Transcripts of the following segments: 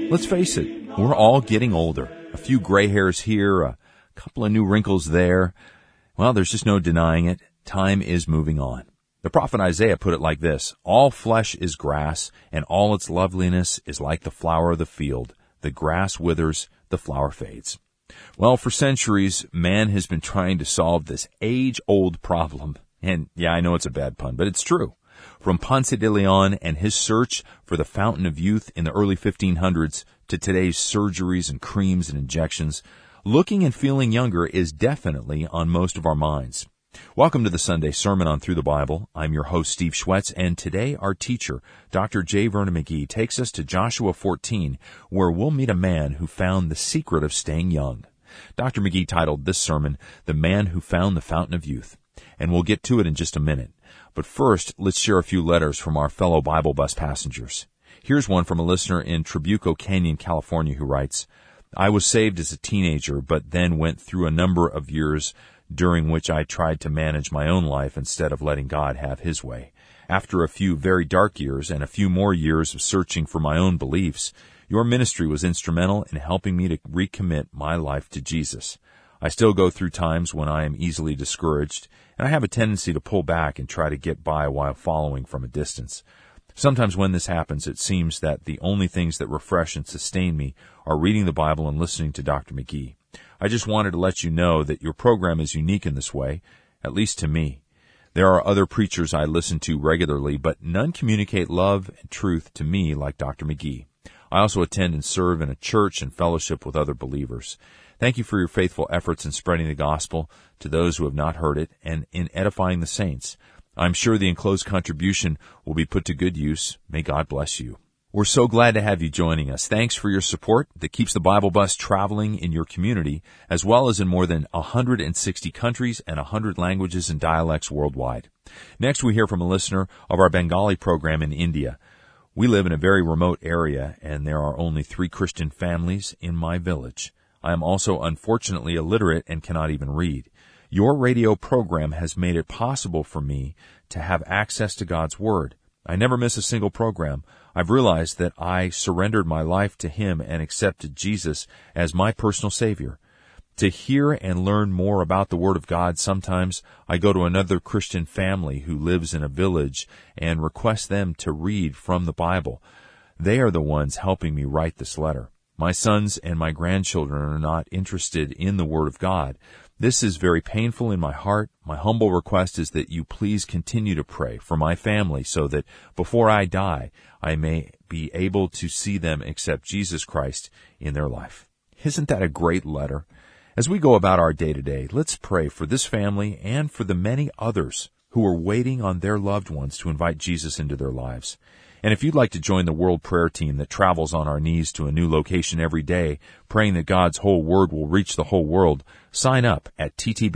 Let's face it, we're all getting older. A few gray hairs here, a couple of new wrinkles there. Well, there's just no denying it. Time is moving on. The prophet Isaiah put it like this: all flesh is grass, and all its loveliness is like the flower of the field. The grass withers, the flower fades. Well, for centuries, man has been trying to solve this age-old problem. And yeah, I know it's a bad pun, but it's true. From Ponce de Leon and his search for the fountain of youth in the early 1500s to today's surgeries and creams and injections, looking and feeling younger is definitely on most of our minds. Welcome to the Sunday Sermon on Through the Bible. I'm your host, Steve Schwetz, and today our teacher, Dr. J. Vernon McGee, takes us to Joshua 14, where we'll meet a man who found the secret of staying young. Dr. McGee titled this sermon, The Man Who Found the Fountain of Youth, and we'll get to it in just a minute. But first, let's share a few letters from our fellow Bible bus passengers. Here's one from a listener in Trabuco Canyon, California, who writes, I was saved as a teenager, but then went through a number of years during which I tried to manage my own life instead of letting God have His way. After a few very dark years and a few more years of searching for my own beliefs, your ministry was instrumental in helping me to recommit my life to Jesus. I still go through times when I am easily discouraged, and I have a tendency to pull back and try to get by while following from a distance. Sometimes when this happens, it seems that the only things that refresh and sustain me are reading the Bible and listening to Dr. McGee. I just wanted to let you know that your program is unique in this way, at least to me. There are other preachers I listen to regularly, but none communicate love and truth to me like Dr. McGee. I also attend and serve in a church and fellowship with other believers. Thank you for your faithful efforts in spreading the gospel to those who have not heard it and in edifying the saints. I'm sure the enclosed contribution will be put to good use. May God bless you. We're so glad to have you joining us. Thanks for your support that keeps the Bible bus traveling in your community, as well as in more than 160 countries and 100 languages and dialects worldwide. Next, we hear from a listener of our Bengali program in India. We live in a very remote area, and there are only 3 Christian families in my village. I am also unfortunately illiterate and cannot even read. Your radio program has made it possible for me to have access to God's Word. I never miss a single program. I've realized that I surrendered my life to Him and accepted Jesus as my personal Savior. To hear and learn more about the Word of God, sometimes I go to another Christian family who lives in a village and request them to read from the Bible. They are the ones helping me write this letter. My sons and my grandchildren are not interested in the Word of God. This is very painful in my heart. My humble request is that you please continue to pray for my family so that before I die, I may be able to see them accept Jesus Christ in their life. Isn't that a great letter? As we go about our day-to-day, let's pray for this family and for the many others who are waiting on their loved ones to invite Jesus into their lives. And if you'd like to join the World Prayer Team that travels on our knees to a new location every day, praying that God's whole Word will reach the whole world, sign up at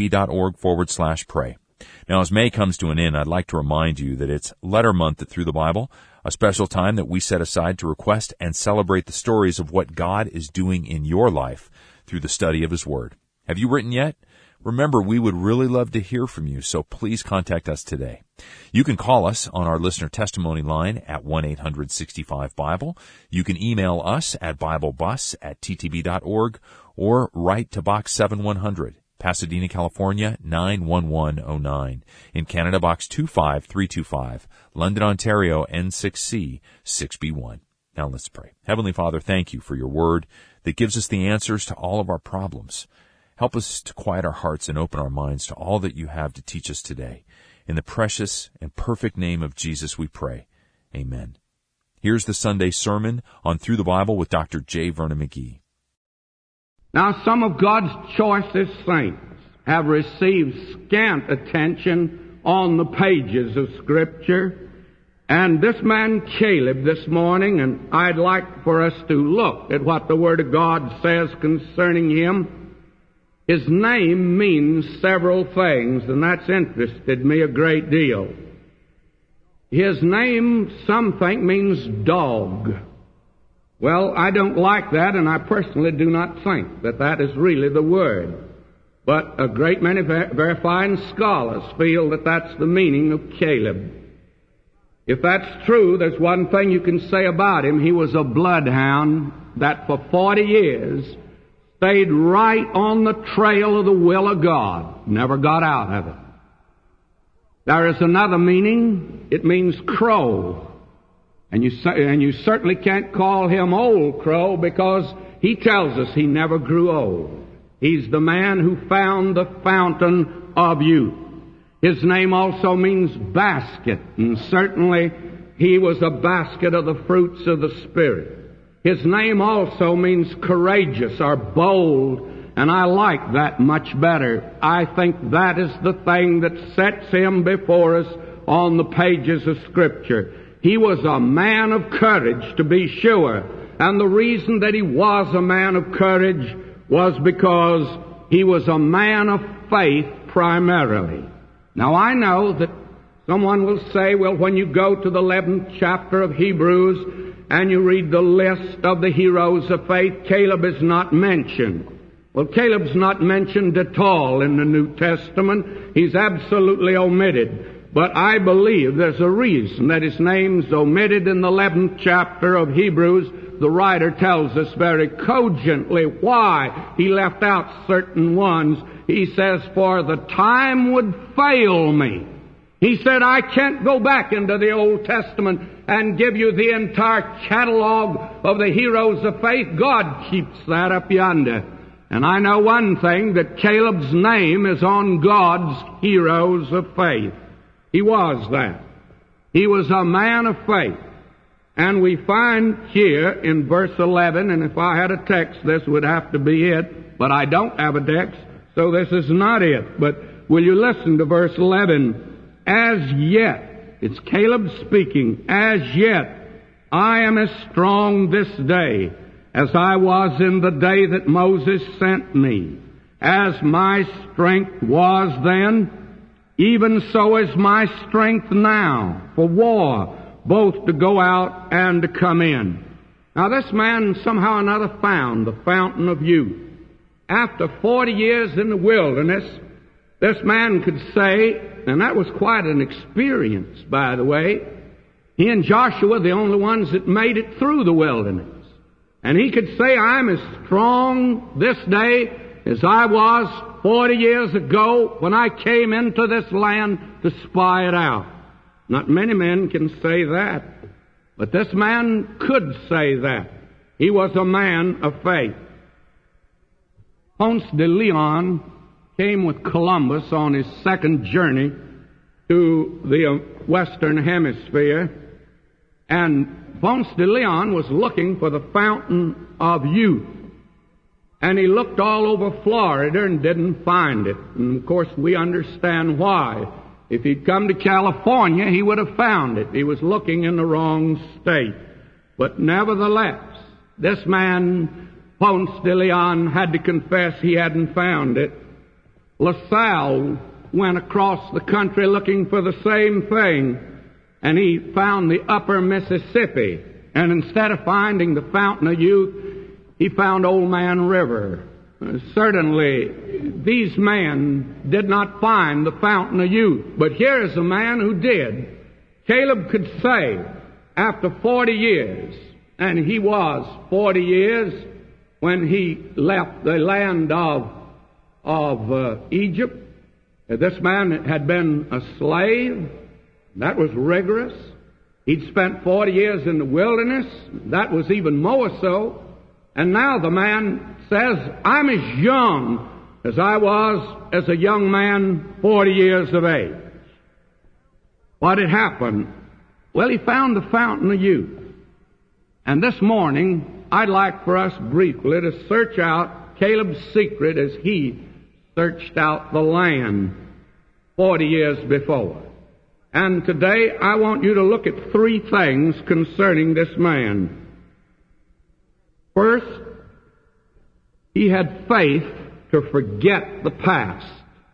ttb.org/pray. Now, as May comes to an end, I'd like to remind you that it's Letter Month at Through the Bible, a special time that we set aside to request and celebrate the stories of what God is doing in your life through the study of His Word. Have you written yet? Remember, we would really love to hear from you, so please contact us today. You can call us on our listener testimony line at 1-800-65-BIBLE. You can email us at BibleBus@ttb.org or write to Box 7100, Pasadena, California, 91109. In Canada, Box 25325, London, Ontario, N6C 6B1. Now let's pray. Heavenly Father, thank you for your Word that gives us the answers to all of our problems. Help us to quiet our hearts and open our minds to all that you have to teach us today. In the precious and perfect name of Jesus we pray. Amen. Here's the Sunday Sermon on Through the Bible with Dr. J. Vernon McGee. Now, some of God's choicest saints have received scant attention on the pages of Scripture. And this man Caleb this morning, and I'd like for us to look at what the Word of God says concerning him. His name means several things, and that's interested me a great deal. His name, some think, means dog. Well, I don't like that, and I personally do not think that that is really the word. But a great many verifying scholars feel that that's the meaning of Caleb. If that's true, there's one thing you can say about him. He was a bloodhound that for 40 years stayed right on the trail of the will of God, never got out of it. There is another meaning. It means crow. And you certainly can't call him Old Crow, because he tells us he never grew old. He's the man who found the fountain of youth. His name also means basket, and certainly he was a basket of the fruits of the Spirit. His name also means courageous or bold, and I like that much better. I think that is the thing that sets him before us on the pages of Scripture. He was a man of courage, to be sure, and the reason that he was a man of courage was because he was a man of faith primarily. Now I know that someone will say, well, when you go to the 11th chapter of Hebrews and you read the list of the heroes of faith, Caleb is not mentioned. Well, Caleb's not mentioned at all in the New Testament. He's absolutely omitted. But I believe there's a reason that his name's omitted in the 11th chapter of Hebrews. The writer tells us very cogently why he left out certain ones. He says, for the time would fail me. He said, I can't go back into the Old Testament and give you the entire catalog of the heroes of faith. God keeps that up yonder. And I know one thing, that Caleb's name is on God's heroes of faith. He was that. He was a man of faith. And we find here in verse 11, and if I had a text, this would have to be it, but I don't have a text, so this is not it. But will you listen to verse 11? As yet, it's Caleb speaking, as yet I am as strong this day as I was in the day that Moses sent me. As my strength was then, even so is my strength now for war, both to go out and to come in. Now this man somehow or another found the fountain of youth. After 40 years in the wilderness, this man could say, and that was quite an experience, by the way, he and Joshua were the only ones that made it through the wilderness. And he could say, I'm as strong this day as I was 40 years ago when I came into this land to spy it out. Not many men can say that, but this man could say that. He was a man of faith. Ponce de Leon came with Columbus on his second journey to the Western Hemisphere, and Ponce de Leon was looking for the fountain of youth. And he looked all over Florida and didn't find it. And of course we understand why. If he'd come to California, he would have found it. He was looking in the wrong state. But nevertheless, this man, Ponce de Leon, had to confess he hadn't found it. La Salle went across the country looking for the same thing, and he found the upper Mississippi. And instead of finding the fountain of youth, he found Old Man River. Certainly, these men did not find the fountain of youth. But here is a man who did. Caleb could say, after 40 years, and he was 40 years when he left the land of Egypt. This man had been a slave. That was rigorous. He'd spent 40 years in the wilderness. That was even more so. And now the man says, I'm as young as I was as a young man 40 years of age. What had happened? Well, he found the fountain of youth. And this morning, I'd like for us briefly to search out Caleb's secret as he searched out the land 40 years before. And today, I want you to look at three things concerning this man. First, he had faith to forget the past.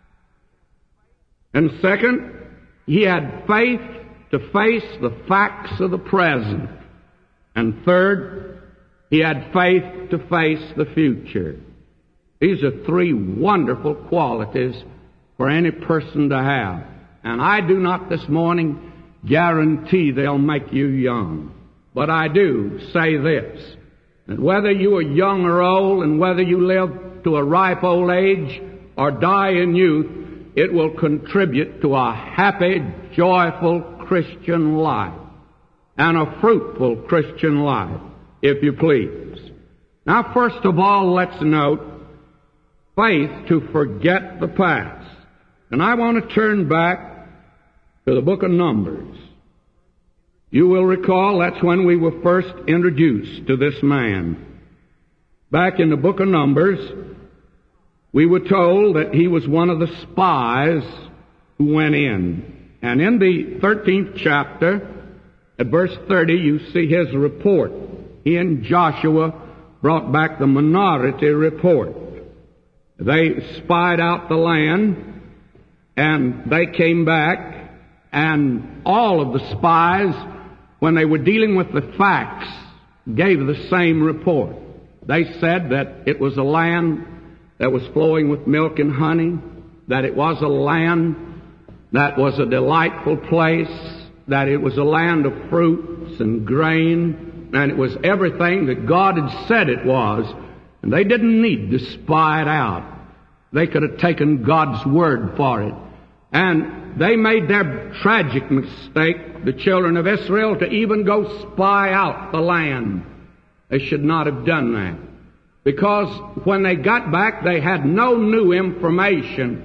And second, he had faith to face the facts of the present. And third, he had faith to face the future. These are three wonderful qualities for any person to have. And I do not this morning guarantee they'll make you young. But I do say this. And whether you are young or old, and whether you live to a ripe old age or die in youth, it will contribute to a happy, joyful Christian life and a fruitful Christian life, if you please. Now, first of all, let's note faith to forget the past. And I want to turn back to the book of Numbers. You will recall that's when we were first introduced to this man. Back in the book of Numbers, we were told that he was one of the spies who went in. And in the 13th chapter, at verse 30, you see his report. He and Joshua brought back the minority report. They spied out the land, and they came back, and all of the spies, when they were dealing with the facts, gave the same report. They said that it was a land that was flowing with milk and honey, that it was a land that was a delightful place, that it was a land of fruits and grain, and it was everything that God had said it was. And they didn't need to spy it out. They could have taken God's word for it. And they made their tragic mistake, the children of Israel, to even go spy out the land. They should not have done that. Because when they got back, they had no new information.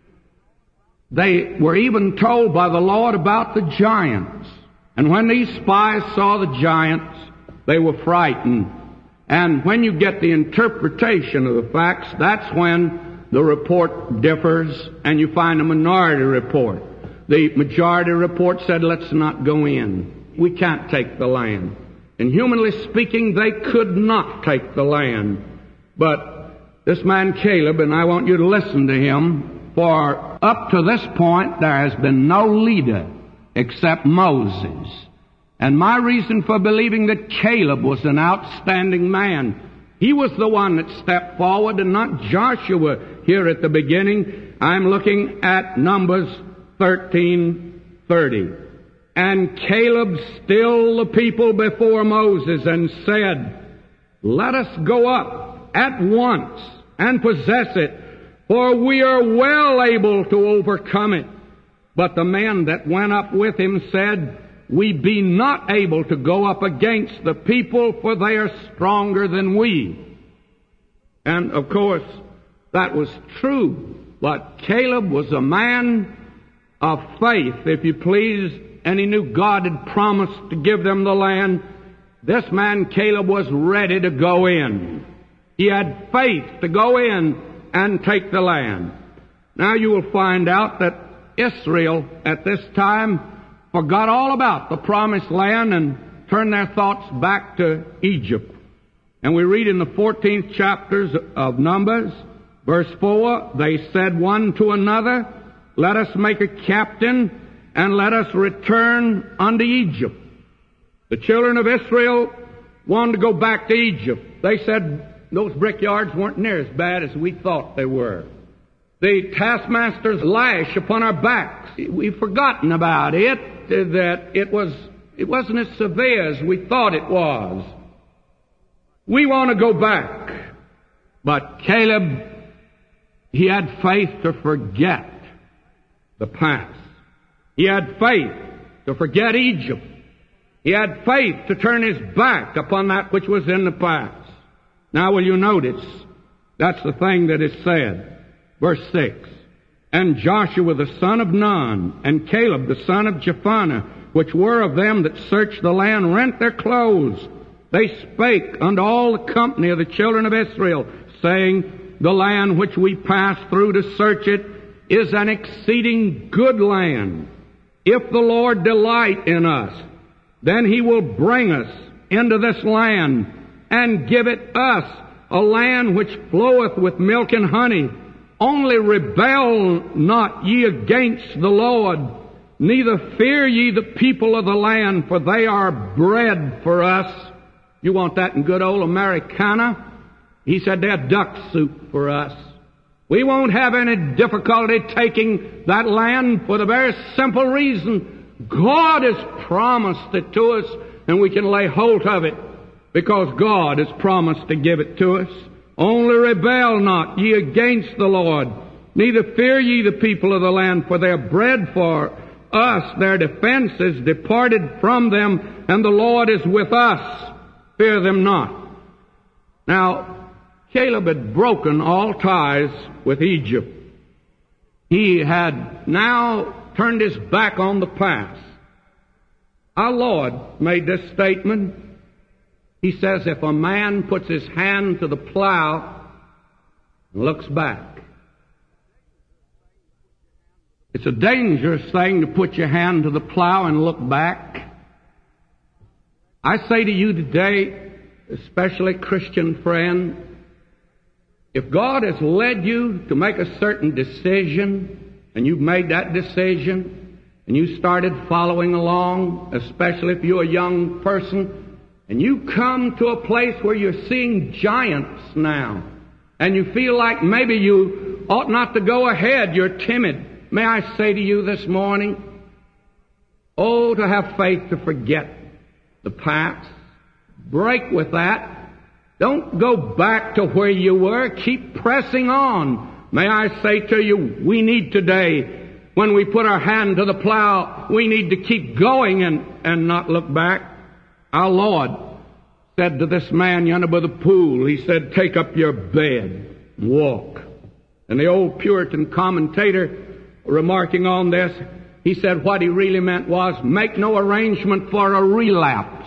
They were even told by the Lord about the giants. And when these spies saw the giants, they were frightened. And when you get the interpretation of the facts, that's when the report differs and you find a minority report. The majority report said, let's not go in. We can't take the land. And humanly speaking, they could not take the land. But this man Caleb, and I want you to listen to him, for up to this point there has been no leader except Moses. And my reason for believing that Caleb was an outstanding man, he was the one that stepped forward and not Joshua here at the beginning. I'm looking at Numbers 13:30. And Caleb stilled the people before Moses and said, let us go up at once and possess it, for we are well able to overcome it. But the men that went up with him said, we be not able to go up against the people, for they are stronger than we. And of course, that was true. But Caleb was a man of faith, if you please, and he knew God had promised to give them the land. This man Caleb was ready to go in. He had faith to go in and take the land. Now you will find out that Israel at this time forgot all about the promised land and turned their thoughts back to Egypt. And we read in the 14th chapters of Numbers, verse 4, they said one to another, let us make a captain and let us return unto Egypt. The children of Israel wanted to go back to Egypt. They said those brickyards weren't near as bad as we thought they were. The taskmaster's lash upon our backs, we've forgotten about it, that it wasn't as severe as we thought it was. We want to go back. But Caleb, he had faith to forget the past. He had faith to forget Egypt. He had faith to turn his back upon that which was in the past. Now will you notice, that's the thing that is said. Verse 6, and Joshua the son of Nun, and Caleb the son of Jephunneh, which were of them that searched the land, rent their clothes. They spake unto all the company of the children of Israel, saying, the land which we passed through to search it is an exceeding good land. If the Lord delight in us, then He will bring us into this land and give it us, a land which floweth with milk and honey. Only rebel not ye against the Lord, neither fear ye the people of the land, for they are bread for us. You want that in good old Americana? He said they're duck soup for us. We won't have any difficulty taking that land for the very simple reason God has promised it to us, and we can lay hold of it. because God has promised to give it to us. Only rebel not ye against the Lord, neither fear ye the people of the land, for their bread for us, their defense is departed from them, and the Lord is with us. Fear them not. Now, Caleb had broken all ties with Egypt. He had now turned his back on the past. Our Lord made this statement. He says, if a man puts his hand to the plow and looks back, it's a dangerous thing to put your hand to the plow and look back. I say to you today, especially Christian friend, if God has led you to make a certain decision, and you've made that decision, and you started following along, especially if you're a young person, and you come to a place where you're seeing giants now, and you feel like maybe you ought not to go ahead, you're timid. May I say to you this morning, oh, to have faith to forget the past. Break with that. Don't go back to where you were. Keep pressing on. May I say to you, we need today, when we put our hand to the plow, we need to keep going and not look back. Our Lord said to this man yonder by the pool, He said, take up your bed and walk. And the old Puritan commentator, remarking on this, he said what he really meant was, make no arrangement for a relapse.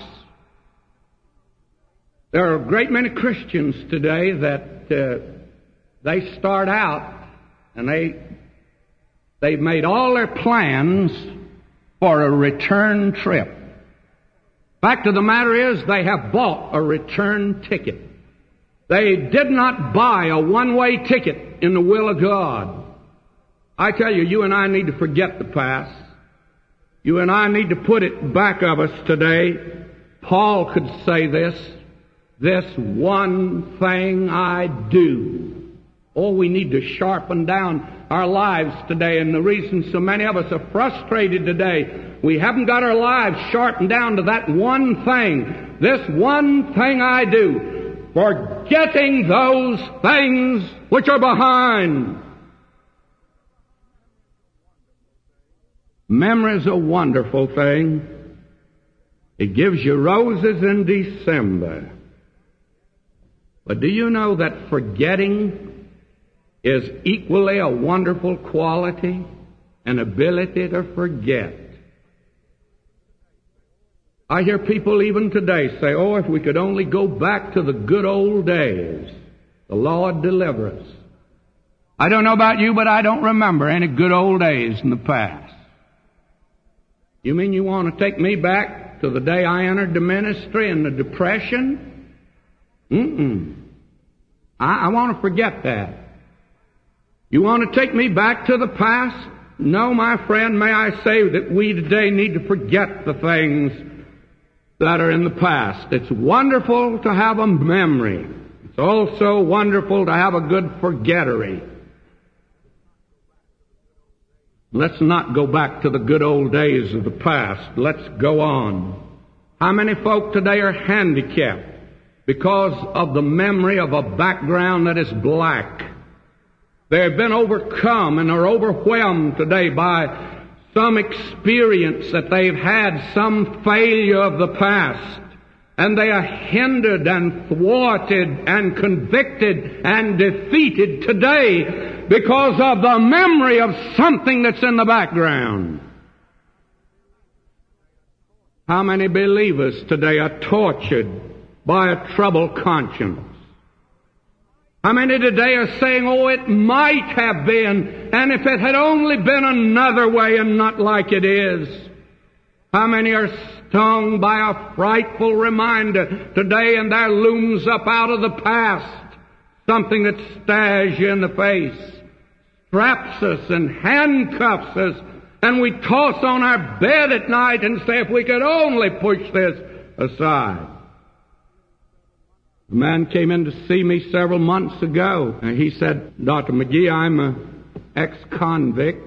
There are a great many Christians today that they start out and they've made all their plans for a return trip. Fact of the matter is, they have bought a return ticket. They did not buy a one-way ticket in the will of God. I tell you, you and I need to forget the past. You and I need to put it back of us today. Paul could say this one thing I do. Oh, we need to sharpen down our lives today, and the reason so many of us are frustrated today, we haven't got our lives sharpened down to that one thing. This one thing I do, forgetting those things which are behind. Memory's a wonderful thing. It gives you roses in December. But do you know that forgetting is equally a wonderful quality, an ability to forget? I hear people even today say, oh, if we could only go back to the good old days, the Lord deliver us. I don't know about you, but I don't remember any good old days in the past. You mean you want to take me back to the day I entered the ministry in the Depression? I want to forget that. You want to take me back to the past? No, my friend, may I say that we today need to forget the things that are in the past. It's wonderful to have a memory. It's also wonderful to have a good forgettery. Let's not go back to the good old days of the past. Let's go on. How many folk today are handicapped because of the memory of a background that is black? They have been overcome and are overwhelmed today by some experience that they've had, some failure of the past. And they are hindered and thwarted and convicted and defeated today because of the memory of something that's in the background. How many believers today are tortured by a troubled conscience? How many today are saying, oh, it might have been, and if it had only been another way and not like it is? How many are stung by a frightful reminder today, and there looms up out of the past something that stares you in the face, straps us and handcuffs us, and we toss on our bed at night and say, if we could only push this aside. A man came in to see me several months ago, and he said, Dr. McGee, I'm an ex-convict.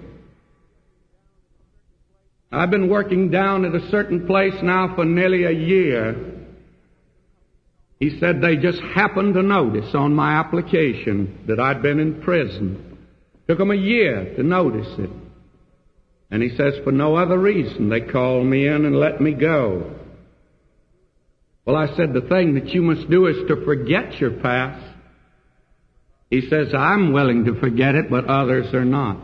I've been working down at a certain place now for nearly a year. He said they just happened to notice on my application that I'd been in prison. Took them a year to notice it. And he says, for no other reason, they called me in and let me go. Well, I said, the thing that you must do is to forget your past. He says, I'm willing to forget it, but others are not.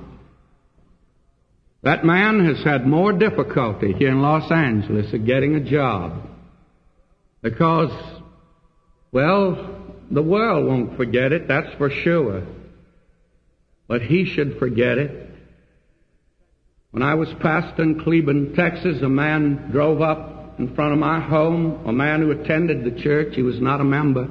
That man has had more difficulty here in Los Angeles of getting a job because, well, the world won't forget it, that's for sure. But he should forget it. When I was pastor in Cleveland, Texas, a man drove up in front of my home, a man who attended the church. He was not a member.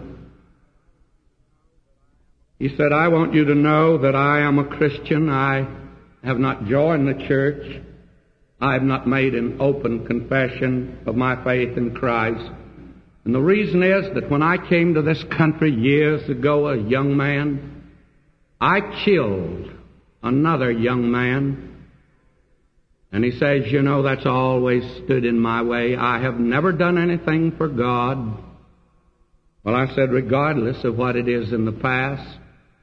He said, I want you to know that I am a Christian. I have not joined the church. I have not made an open confession of my faith in Christ. And the reason is that when I came to this country years ago, a young man, I killed another young man. And he says, you know, that's always stood in my way. I have never done anything for God. Well, I said, regardless of what it is in the past.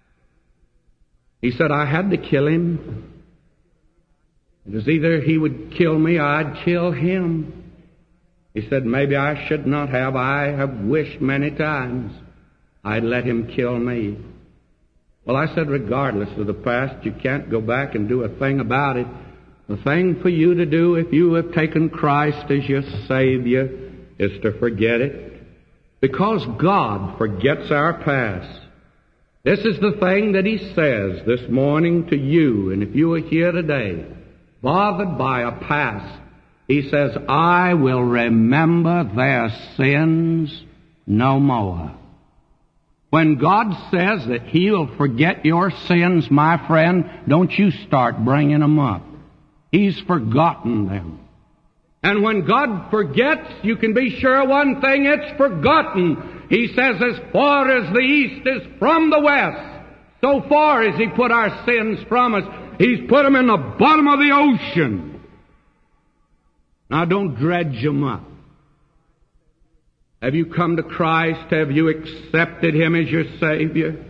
He said, I had to kill him. It was either he would kill me or I'd kill him. He said, maybe I should not have. I have wished many times I'd let him kill me. Well, I said, regardless of the past, you can't go back and do a thing about it. The thing for you to do if you have taken Christ as your Savior is to forget it. Because God forgets our past. This is the thing that He says this morning to you. And if you are here today, bothered by a past, He says, I will remember their sins no more. When God says that He'll forget your sins, my friend, don't you start bringing them up. He's forgotten them. And when God forgets, you can be sure one thing, it's forgotten. He says, as far as the east is from the west, so far as He put our sins from us, He's put them in the bottom of the ocean. Now don't dredge them up. Have you come to Christ? Have you accepted Him as your Savior?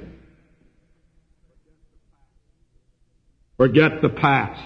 Forget the past.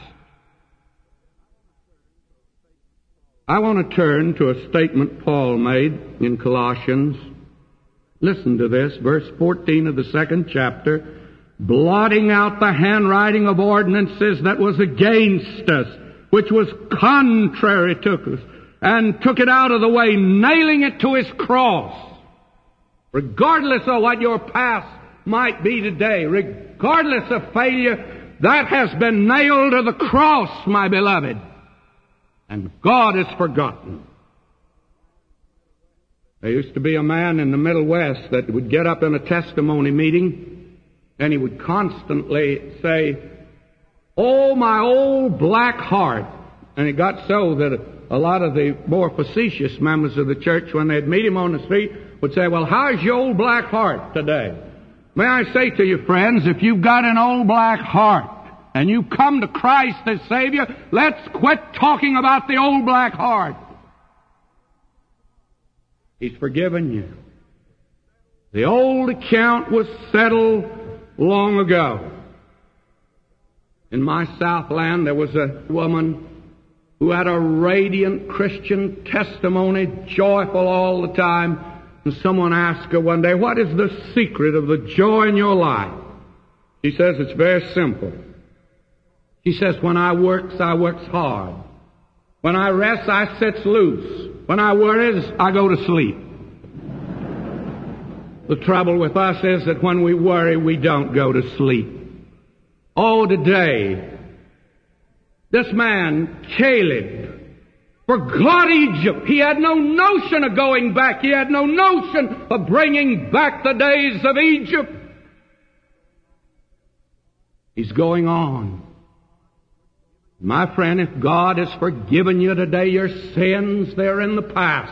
I want to turn to a statement Paul made in Colossians. Listen to this, verse 14 of the 2nd chapter. Blotting out the handwriting of ordinances that was against us, which was contrary to us, and took it out of the way, nailing it to His cross. Regardless of what your past might be today, regardless of failure, that has been nailed to the cross, my beloved. And God is forgotten. There used to be a man in the Middle West that would get up in a testimony meeting and he would constantly say, oh, my old black heart. And it got so that a lot of the more facetious members of the church, when they'd meet him on the street, would say, well, how's your old black heart today? May I say to you, friends, if you've got an old black heart, and you come to Christ as Savior, let's quit talking about the old black heart. He's forgiven you. The old account was settled long ago. In my Southland, there was a woman who had a radiant Christian testimony, joyful all the time. And someone asked her one day, what is the secret of the joy in your life? She says, it's very simple. She says, when I works hard. When I rests, I sits loose. When I worries, I go to sleep. The trouble with us is that when we worry, we don't go to sleep. Oh, today, this man, Caleb, forgot Egypt. He had no notion of going back. He had no notion of bringing back the days of Egypt. He's going on. My friend, if God has forgiven you today, your sins, they're in the past.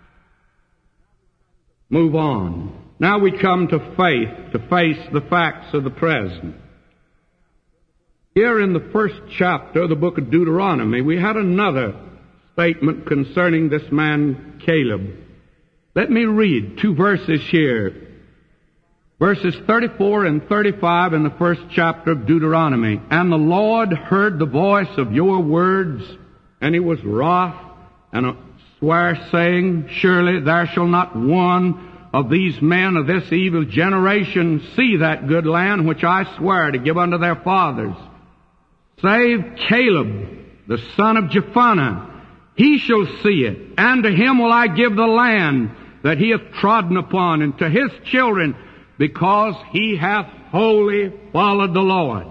Move on. Now we come to faith, to face the facts of the present. Here in the 1st chapter of the book of Deuteronomy, we had another statement concerning this man Caleb. Let me read 2 verses here. Verses 34 and 35 in the first chapter of Deuteronomy. And the Lord heard the voice of your words, and He was wroth, and sware, saying, Surely there shall not one of these men of this evil generation see that good land which I swear to give unto their fathers, save Caleb, the son of Jephunneh. He shall see it, and to him will I give the land that he hath trodden upon, and to his children, because he hath wholly followed the Lord.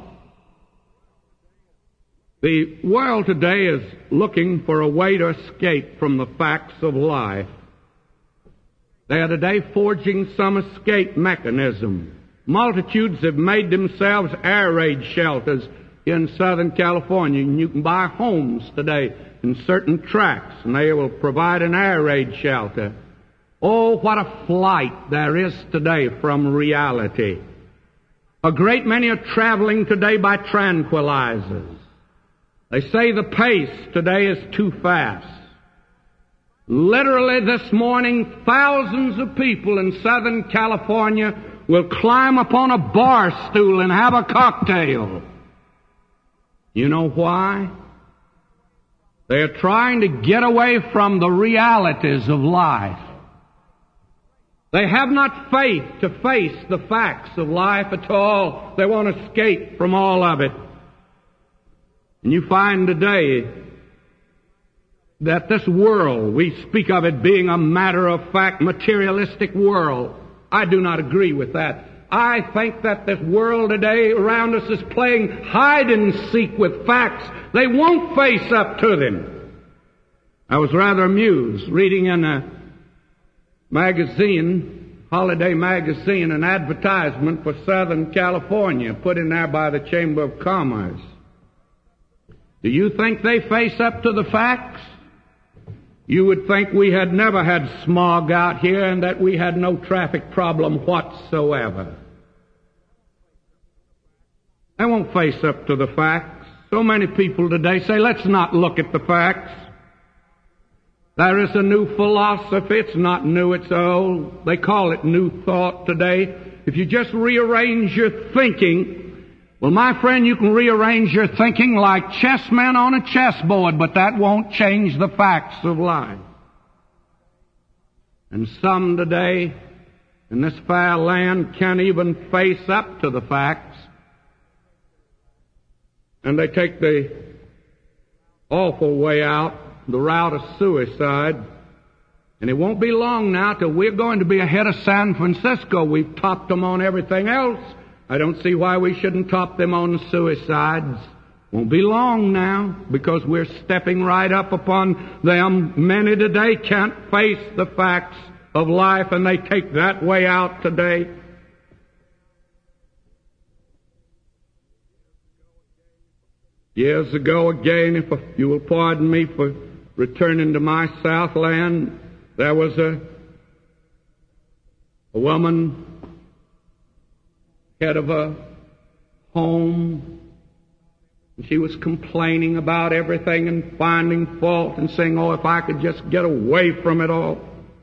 The world today is looking for a way to escape from the facts of life. They are today forging some escape mechanism. Multitudes have made themselves air raid shelters in Southern California, and you can buy homes today in certain tracts, and they will provide an air raid shelter. Oh, what a flight there is today from reality. A great many are traveling today by tranquilizers. They say the pace today is too fast. Literally this morning, thousands of people in Southern California will climb upon a bar stool and have a cocktail. You know why? They are trying to get away from the realities of life. They have not faith to face the facts of life at all. They want to escape from all of it. And you find today that this world, we speak of it being a matter-of-fact, materialistic world. I do not agree with that. I think that this world today around us is playing hide-and-seek with facts. They won't face up to them. I was rather amused reading in a magazine, Holiday Magazine, an advertisement for Southern California put in there by the Chamber of Commerce. Do you think they face up to the facts? You would think we had never had smog out here and that we had no traffic problem whatsoever. They won't face up to the facts. So many people today say, let's not look at the facts. There is a new philosophy. It's not new, it's old. They call it New Thought today. If you just rearrange your thinking, well, my friend, you can rearrange your thinking like chessmen on a chessboard, but that won't change the facts of life. And some today in this fair land can't even face up to the facts. And they take the awful way out, the route of suicide. And it won't be long now till we're going to be ahead of San Francisco. We've topped them on everything else. I don't see why we shouldn't top them on suicides. Won't be long now, because we're stepping right up upon them. Many today can't face the facts of life, and they take that way out today. Years ago again, if you will pardon me for returning to my Southland, there was a woman, head of a home, and she was complaining about everything and finding fault and saying, oh, if I could just get away from it all.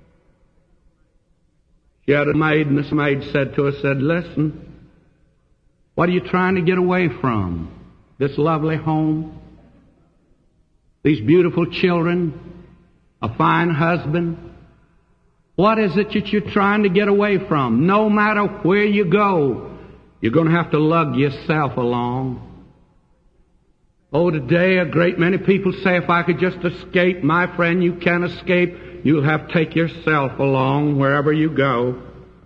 She had a maid, and this maid said to her, listen, what are you trying to get away from? This lovely home? These beautiful children? A fine husband? What is it that you're trying to get away from? No matter where you go, you're going to have to lug yourself along. Oh, today a great many people say, if I could just escape, my friend, you can't escape. You'll have to take yourself along wherever you go.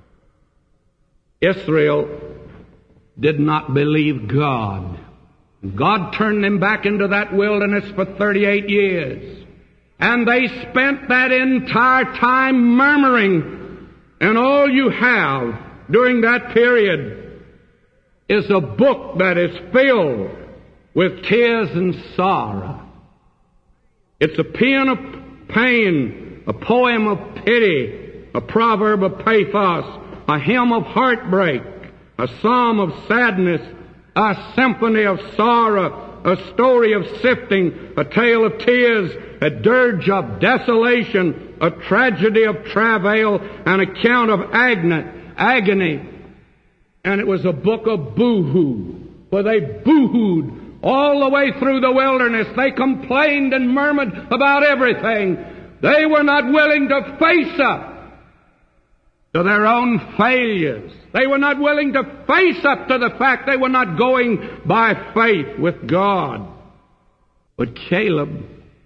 Israel did not believe God. God turned them back into that wilderness for 38 years. And they spent that entire time murmuring. And all you have during that period is a book that is filled with tears and sorrow. It's a paean of pain, a poem of pity, a proverb of pathos, a hymn of heartbreak, a psalm of sadness, a symphony of sorrow, a story of sifting, a tale of tears, a dirge of desolation, a tragedy of travail, an account of agony. And it was a book of boo-hoo, for they boo-hooed all the way through the wilderness. They complained and murmured about everything. They were not willing to face up to their own failures. They were not willing to face up to the fact they were not going by faith with God. But Caleb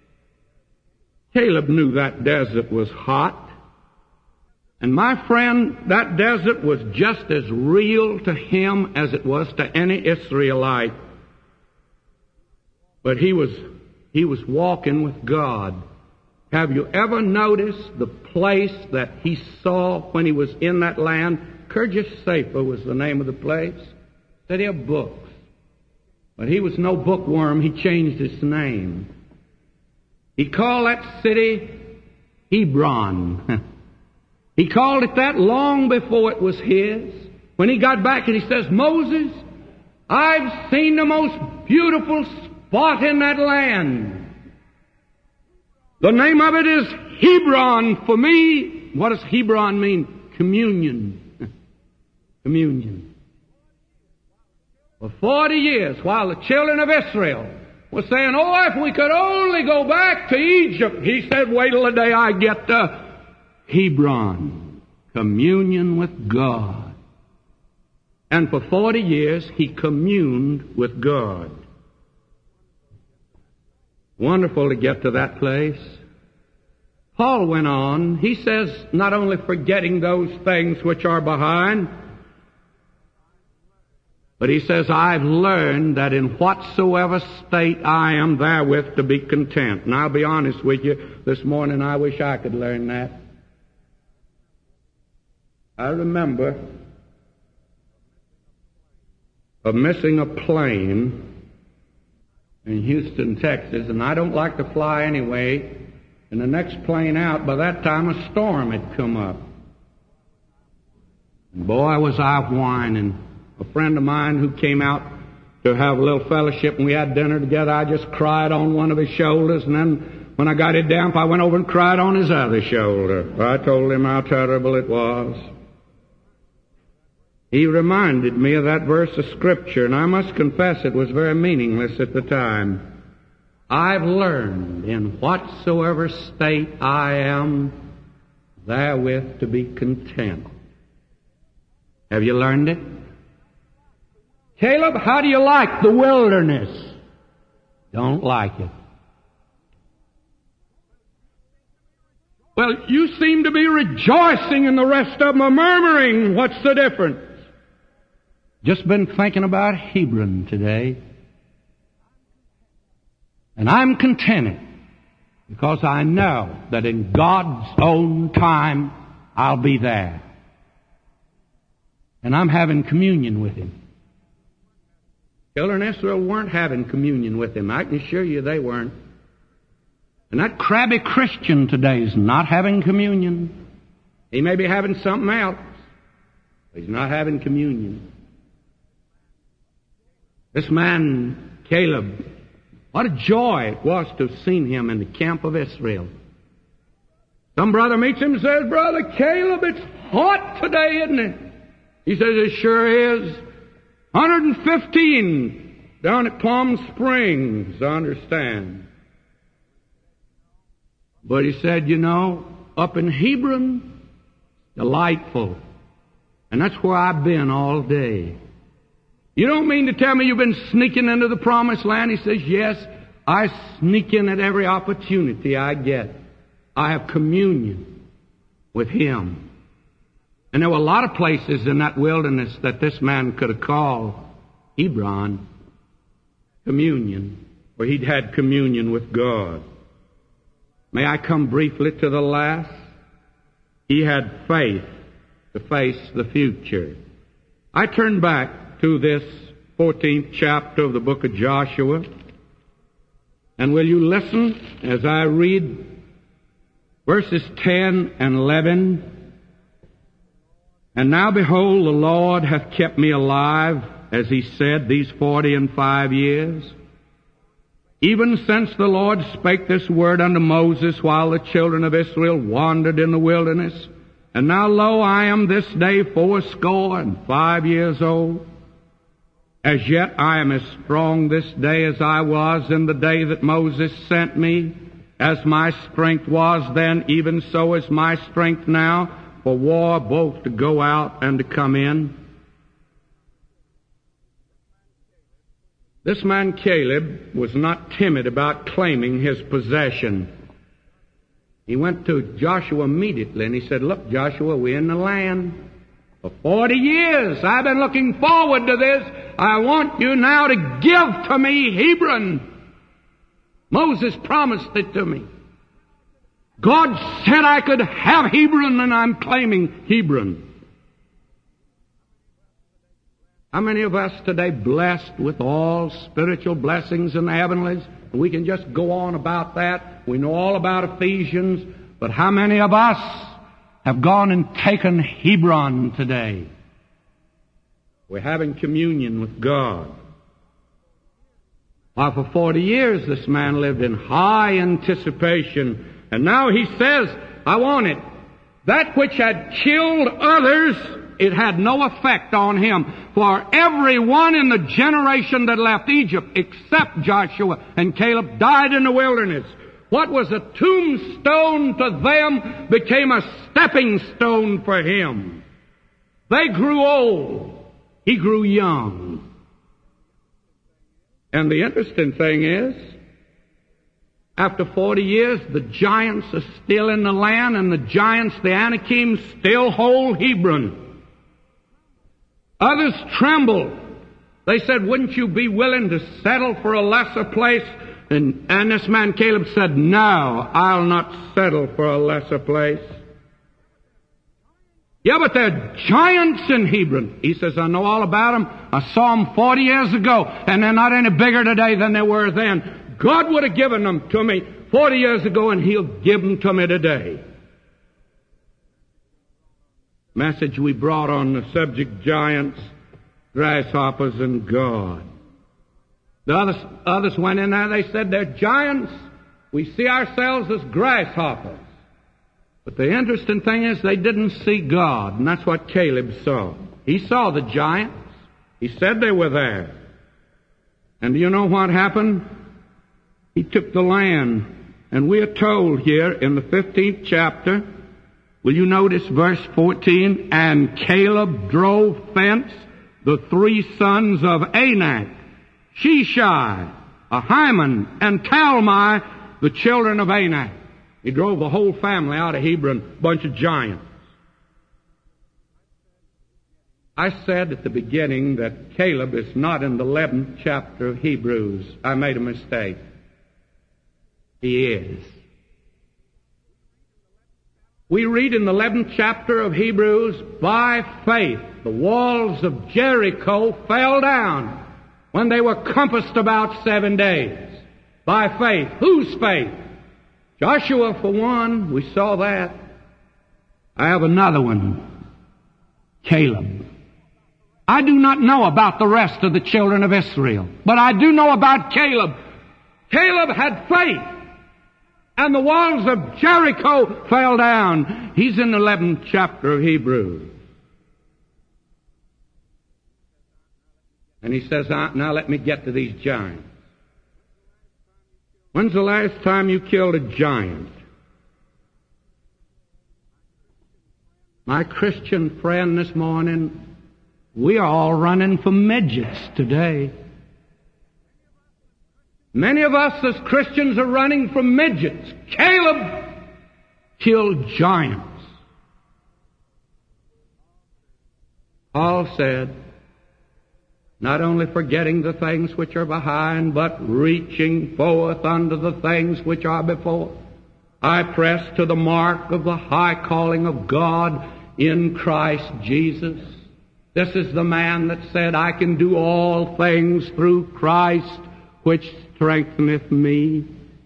knew that desert was hot. And my friend, that desert was just as real to him as it was to any Israelite. But he was walking with God. Have you ever noticed the place that he saw when he was in that land? Kirjath Sefer was the name of the place. City of books. But he was no bookworm. He changed his name. He called that city Hebron. He called it that long before it was his. When he got back and he says, Moses, I've seen the most beautiful spot in that land. The name of it is Hebron for me. What does Hebron mean? Communion. Communion. For 40 years, while the children of Israel were saying, oh, if we could only go back to Egypt, he said, wait till the day I get to Hebron. Communion with God. And for 40 years, he communed with God. Wonderful to get to that place. Paul went on. He says, not only forgetting those things which are behind, but he says, I've learned that in whatsoever state I am therewith to be content. And I'll be honest with you, this morning I wish I could learn that. I remember of missing a plane in Houston, Texas, and I don't like to fly anyway. And the next plane out, by that time a storm had come up. And boy, was I whining. A friend of mine who came out to have a little fellowship and we had dinner together, I just cried on one of his shoulders, and then when I got it down, I went over and cried on his other shoulder. I told him how terrible it was. He reminded me of that verse of Scripture, and I must confess it was very meaningless at the time. I've learned in whatsoever state I am therewith to be content. Have you learned it? Caleb, how do you like the wilderness? Don't like it. Well, you seem to be rejoicing and the rest of them are murmuring. What's the difference? Just been thinking about Hebron today. And I'm contented because I know that in God's own time I'll be there. And I'm having communion with Him. Children of Israel weren't having communion with Him. I can assure you they weren't. And that crabby Christian today is not having communion. He may be having something else, but he's not having communion. This man, Caleb, what a joy it was to have seen him in the camp of Israel. Some brother meets him and says, Brother Caleb, it's hot today, isn't it? He says, it sure is. 115 down at Palm Springs, I understand. But he said, you know, up in Hebron, delightful. And that's where I've been all day. You don't mean to tell me you've been sneaking into the promised land? He says, yes, I sneak in at every opportunity I get. I have communion with Him. And there were a lot of places in that wilderness that this man could have called Hebron, communion, where he'd had communion with God. May I come briefly to the last? He had faith to face the future. I turn back to this 14th chapter of the book of Joshua. And will you listen as I read verses 10 and 11? And now behold, the Lord hath kept me alive, as He said, these 45 years. even since the Lord spake this word unto Moses while the children of Israel wandered in the wilderness. And now, lo, I am this day 85 years old. As yet I am as strong this day as I was in the day that Moses sent me. As my strength was then, even so is my strength now, for war both to go out and to come in. This man Caleb was not timid about claiming his possession. He went to Joshua immediately and he said, "Look, Joshua, we're in the land. For 40 years I've been looking forward to this. I want you now to give to me Hebron. Moses promised it to me. God said I could have Hebron, and I'm claiming Hebron." How many of us today blessed with all spiritual blessings in the heavenlies? We can just go on about that. We know all about Ephesians. But how many of us have gone and taken Hebron today? We're having communion with God. Why, for 40 years this man lived in high anticipation. And now he says, I want it. That which had killed others, it had no effect on him. For everyone in the generation that left Egypt, except Joshua and Caleb, died in the wilderness. What was a tombstone to them became a stepping stone for him. They grew old. He grew young. And the interesting thing is, after 40 years, the giants are still in the land, and the giants, the Anakim, still hold Hebron. Others trembled. They said, "Wouldn't you be willing to settle for a lesser place?" And this man Caleb said, "No, I'll not settle for a lesser place." "Yeah, but there are giants in Hebron." He says, "I know all about them. I saw them 40 years ago, and they're not any bigger today than they were then. God would have given them to me 40 years ago, and He'll give them to me today." Message we brought on the subject, giants, grasshoppers, and God. The others went in there, they said, "They're giants. We see ourselves as grasshoppers." But the interesting thing is they didn't see God, and that's what Caleb saw. He saw the giants. He said they were there. And do you know what happened? He took the land. And we are told here in the 15th chapter, will you notice verse 14? "And Caleb drove thence the 3 sons of Anak, Sheshai, Ahiman, and Talmai, the children of Anak." He drove the whole family out of Hebron, bunch of giants. I said at the beginning that Caleb is not in the 11th chapter of Hebrews. I made a mistake. He is. We read in the 11th chapter of Hebrews, by faith, the walls of Jericho fell down when they were compassed about 7 days. By faith. Whose faith? Joshua, for one. We saw that. I have another one. Caleb. I do not know about the rest of the children of Israel, but I do know about Caleb. Caleb had faith, and the walls of Jericho fell down. He's in the 11th chapter of Hebrews. And he says, now let me get to these giants. When's the last time you killed a giant? My Christian friend this morning, we are all running for midgets today. Many of us as Christians are running from midgets. Caleb killed giants. Paul said, not only forgetting the things which are behind, but reaching forth unto the things which are before. I press to the mark of the high calling of God in Christ Jesus. This is the man that said, I can do all things through Christ which strengtheneth me.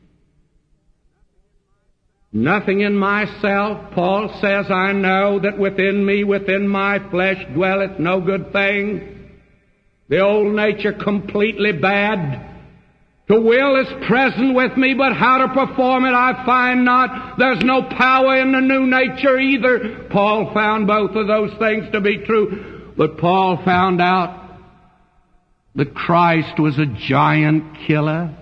Nothing in myself, Paul says, I know that within me, within my flesh, dwelleth no good thing. The old nature completely bad. To will is present with me, but how to perform it I find not. There's no power in the new nature either. Paul found both of those things to be true. But Paul found out that Christ was a giant killer.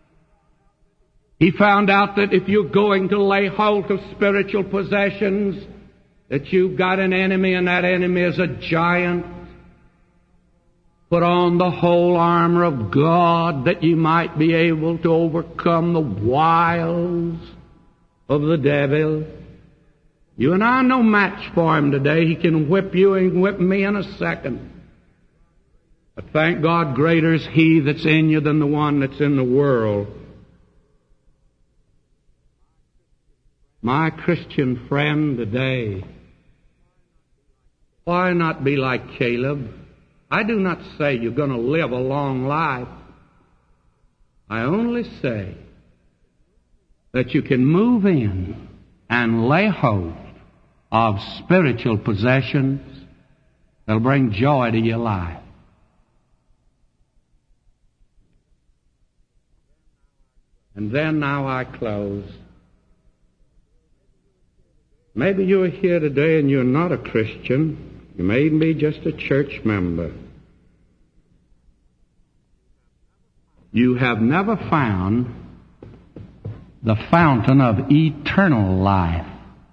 He found out that if you're going to lay hold of spiritual possessions, that you've got an enemy, and that enemy is a giant. Put on the whole armor of God that you might be able to overcome the wiles of the devil. You and I are no match for him today. He can whip you and whip me in a second. But thank God, greater is He that's in you than the one that's in the world. My Christian friend today, why not be like Caleb? I do not say you're going to live a long life. I only say that you can move in and lay hold of spiritual possessions that'll bring joy to your life. And then now I close. Maybe you're here today and you're not a Christian. You may even be just a church member. You have never found the fountain of eternal life.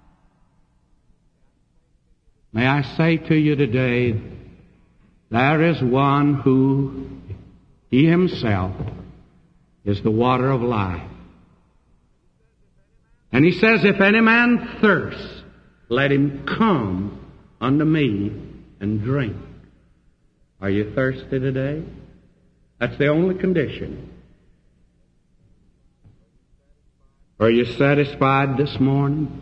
May I say to you today, there is one who, He Himself, is the water of life. And He says, if any man thirst, let him come unto me and drink. Are you thirsty today? That's the only condition. Are you satisfied this morning?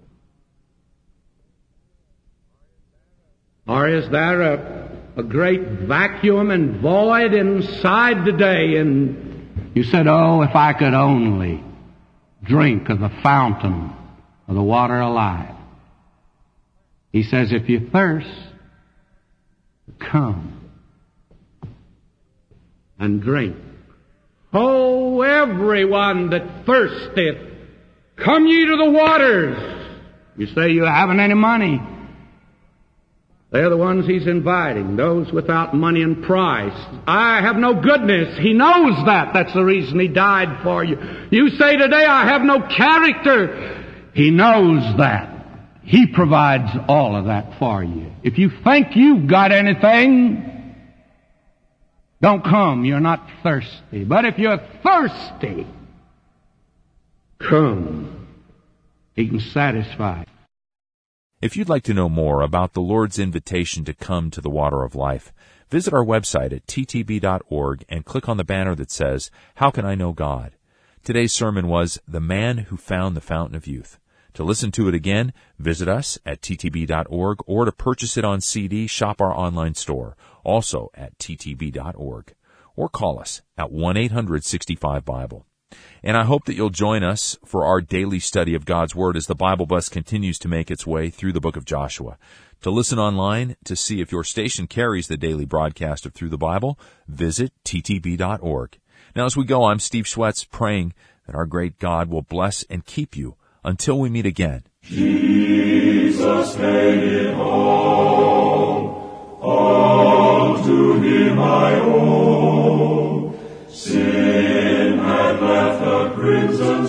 Or is there a great vacuum and void inside today, and you said, oh, if I could only drink of the fountain of the water of life. He says, if you thirst, come and drink. Oh, everyone that thirsteth, come ye to the waters. You say you haven't any money. They're the ones He's inviting, those without money and price. I have no goodness. He knows that. That's the reason He died for you. You say today, I have no character. He knows that. He provides all of that for you. If you think you've got anything, don't come. You're not thirsty. But if you're thirsty, come. He can satisfy. If you'd like to know more about the Lord's invitation to come to the water of life, visit our website at ttb.org and click on the banner that says, How Can I Know God? Today's sermon was The Man Who Found the Fountain of Youth. To listen to it again, visit us at ttb.org, or to purchase it on CD, shop our online store, also at ttb.org. Or call us at 1-800-65-BIBLE. And I hope that you'll join us for our daily study of God's Word as the Bible Bus continues to make its way through the book of Joshua. To listen online, to see if your station carries the daily broadcast of Through the Bible, visit ttb.org. Now as we go, I'm Steve Schwetz, praying that our great God will bless and keep you until we meet again. Jesus made it all to Him I owe. Sin had left a crimson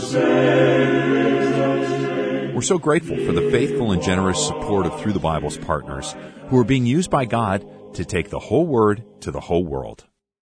stain. We're so grateful for the faithful and generous support of Through the Bible's partners, who are being used by God to take the whole Word to the whole world.